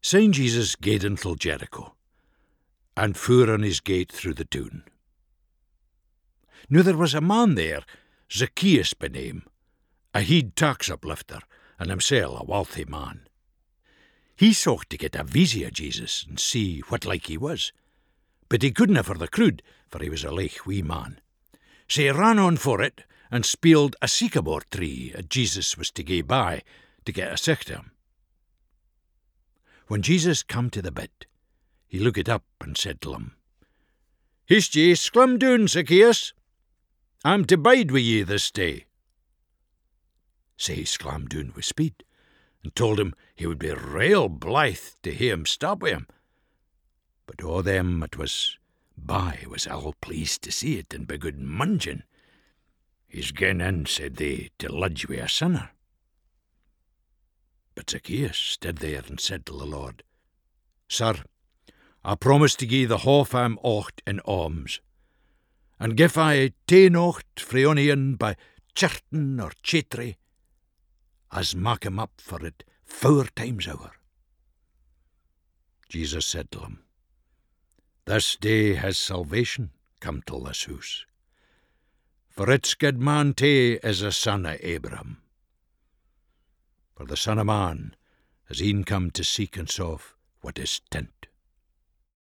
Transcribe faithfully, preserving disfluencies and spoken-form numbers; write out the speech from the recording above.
Saint Jesus gaed until Jericho, and fuhr on his gate through the town. Now there was a man there, Zacchaeus by name, a heed tax uplifter, and himself a wealthy man. He sought to get a visie of Jesus and see what like he was, but he couldna for the crowd, for he was a leich wee man. So he ran on for it, and spieled a sycamore tree as Jesus was to gae by, to get a sicht of him. When Jesus come to the bit, he looked up and said to him, "Hist ye, clim down, Zacchaeus. I'm to bide with ye this day." So he clammed down with speed, and told him he would be rail blithe to hear him stop with him. But all them that was by was all pleased to see it, and begood munging. "He's gane in," said they, "to lodge wi' a sinner." But Zacchaeus stood there and said to the Lord, "Sir, I promise to gie the half am ocht in alms, and gif I ten ocht frae ony ane by chirton or chetry, as mak him up for it four times over." Jesus said to him, "This day has salvation come to this house, for it's good man too is a son of Abraham. For the Son of Man has e'en come to seek and solve what is tent."